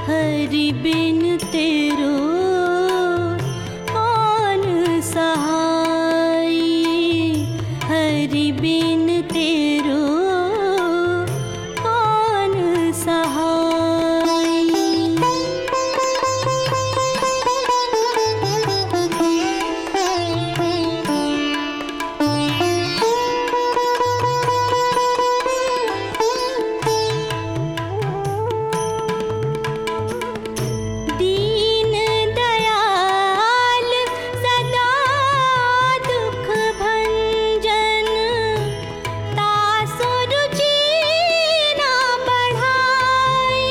हरि बिन तेरो कौन सहाय। हरि बिन तेरो कौन सहाय। दीन दयाल सदा दुख भंजन, तासु रुचि ना बढ़ाई।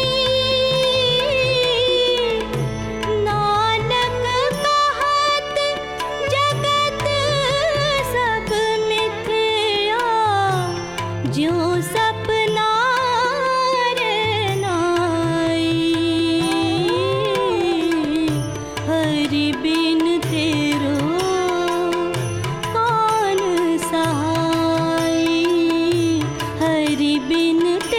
नानक कहत जगत सब मिथ्या, ज्यों सपना रे नाई। हरि बिन तेरो कौन सहाय। हरि बिन